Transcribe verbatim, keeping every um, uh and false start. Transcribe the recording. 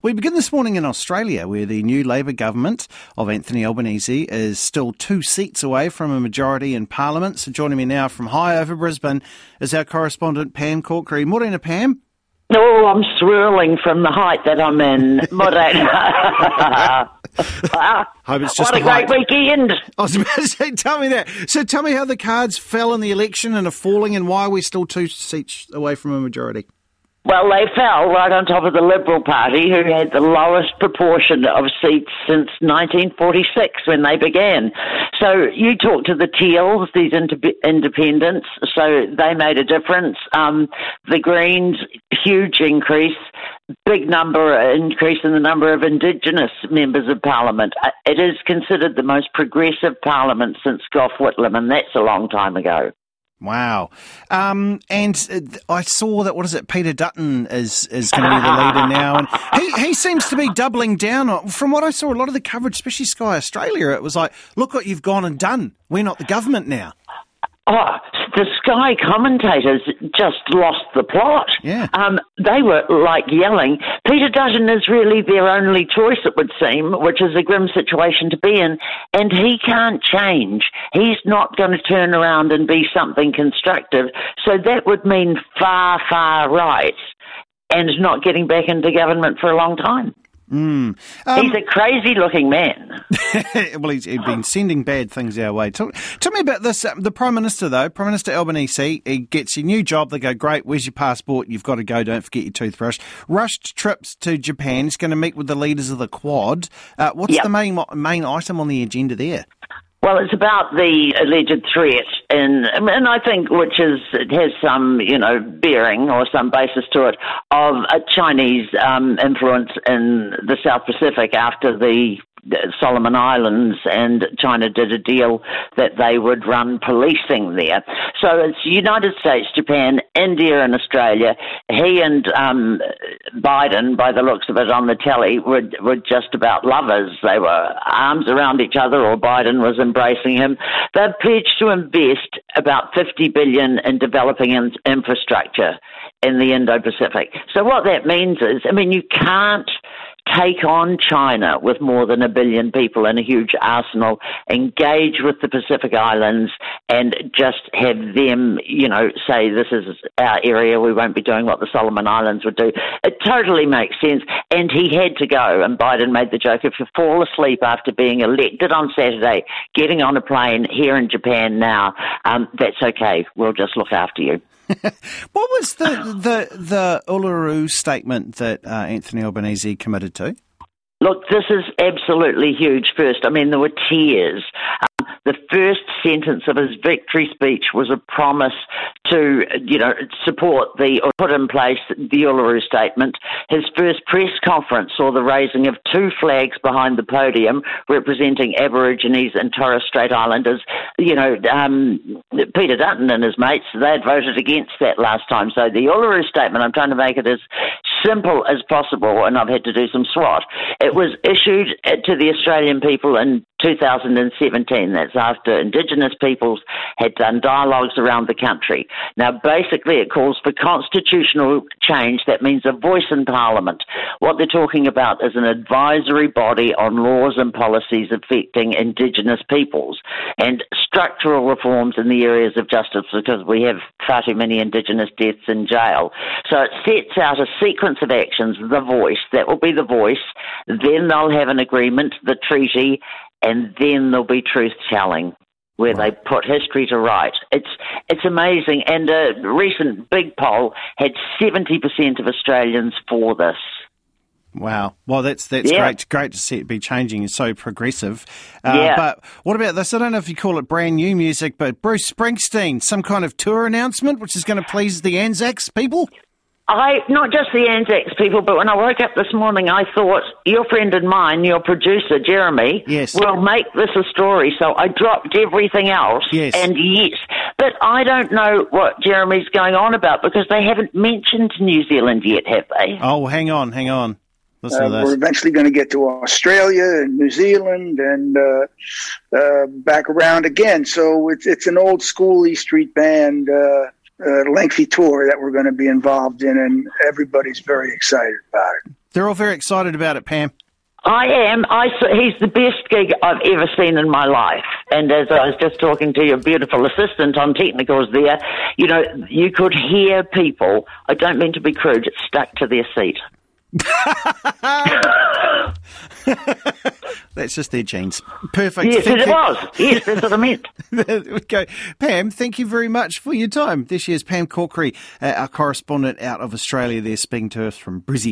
We begin this morning in Australia, where the new Labor government of Anthony Albanese is still two seats away from a majority in Parliament. So joining me now from high over Brisbane is our correspondent Pam Corkery. Morena, Pam. Oh, I'm swirling from the height that I'm in. Morena. Hope it's just what a height. great weekend. I was about to say, tell me that. So tell me how the cards fell in the election and are falling, and why are we still two seats away from a majority? Well, they fell right on top of the Liberal Party, who had the lowest proportion of seats since nineteen forty-six when they began. So you talk to the Teals, these inter- independents, so they made a difference. Um, the Greens, huge increase, big number increase in the number of Indigenous members of Parliament. It is considered the most progressive Parliament since Gough Whitlam, and that's a long time ago. Wow. Um, and I saw that, what is it, Peter Dutton is, is going to be the leader now. And he, he seems to be doubling down on, from what I saw, a lot of the coverage, especially Sky Australia, it was like, look what you've gone and done. We're not the government now. Oh, the Sky commentators just lost the plot. Yeah. Um, they were like yelling. Peter Dutton is really their only choice, it would seem, which is a grim situation to be in. And he can't change. He's not going to turn around and be something constructive. So that would mean far, far right and not getting back into government for a long time. Mm. Um, he's a crazy-looking man. Well, he's, he's been sending bad things our way. Tell, tell me about this. The Prime Minister, though, Prime Minister Albanese, he gets a new job. They go, great, where's your passport? You've got to go. Don't forget your toothbrush. Rushed trips to Japan. He's going to meet with the leaders of the Quad. Uh, what's yep. the main main item on the agenda there? Well, it's about the alleged threat, and and I think which is it has some you know bearing or some basis to it of a Chinese um, influence in the South Pacific after the Solomon Islands, and China did a deal that they would run policing there. So it's United States, Japan, India and Australia. He and um, Biden, by the looks of it on the telly, were, were just about lovers. They were arms around each other, or Biden was embracing him. They've pledged to invest about fifty billion dollars in developing in infrastructure in the Indo-Pacific. So what that means is, I mean, you can't take on China with more than a billion people and a huge arsenal, engage with the Pacific Islands and just have them, you know, say this is our area, we won't be doing what the Solomon Islands would do. It totally makes sense. And he had to go. And Biden made the joke, if you fall asleep after being elected on Saturday, getting on a plane here in Japan now, um, that's okay. We'll just look after you. What was the, the the Uluru statement that uh, Anthony Albanese committed to? Look, this is absolutely huge first. I mean, there were tears. Um, the first sentence of his victory speech was a promise to, you know, support the, or put in place the Uluru Statement. His first press conference saw the raising of two flags behind the podium representing Aborigines and Torres Strait Islanders. You know, um, Peter Dutton and his mates, they had voted against that last time. So the Uluru Statement, I'm trying to make it as simple as possible, and I've had to do some SWOT. It was issued to the Australian people in two thousand seventeen. That's after Indigenous peoples had done dialogues around the country. Now, basically, it calls for constitutional change. That means a voice in Parliament. What they're talking about is an advisory body on laws and policies affecting Indigenous peoples and structural reforms in the areas of justice, because we have far too many Indigenous deaths in jail. So it sets out a sequence of actions, the voice, that will be the voice. Then they'll have an agreement, the treaty, and then there'll be truth-telling, where right. they put history to right. It's it's amazing. And a recent big poll had seventy percent of Australians for this. Wow. Well, that's that's yeah. great great to see it be changing. It's so progressive. Uh, yeah. But what about this? I don't know if you call it brand new music, but Bruce Springsteen, some kind of tour announcement which is going to please the Anzacs people? I, not just the Anzacs people, but when I woke up this morning, I thought, your friend and mine, your producer, Jeremy, yes. will make this a story. So I dropped everything else. Yes. And yes. But I don't know what Jeremy's going on about, because they haven't mentioned New Zealand yet, have they? Oh, hang on, hang on. Listen Uh, to this. we're eventually going to get to Australia and New Zealand and uh, uh, back around again. So it's it's an old school E Street Band uh, uh, lengthy tour that we're going to be involved in, and everybody's very excited about it. They're all very excited about it, Pam. I am. I he's the best gig I've ever seen in my life. And as I was just talking to your beautiful assistant on technicals there, you know, you could hear people, I don't mean to be crude, stuck to their seat. That's just their genes. Perfect. Yes, thank it you. was. Yes, that's what I meant. There we go. Pam, thank you very much for your time. This year's Pam Corkery, uh, our correspondent out of Australia there, speaking to us from Brizzy.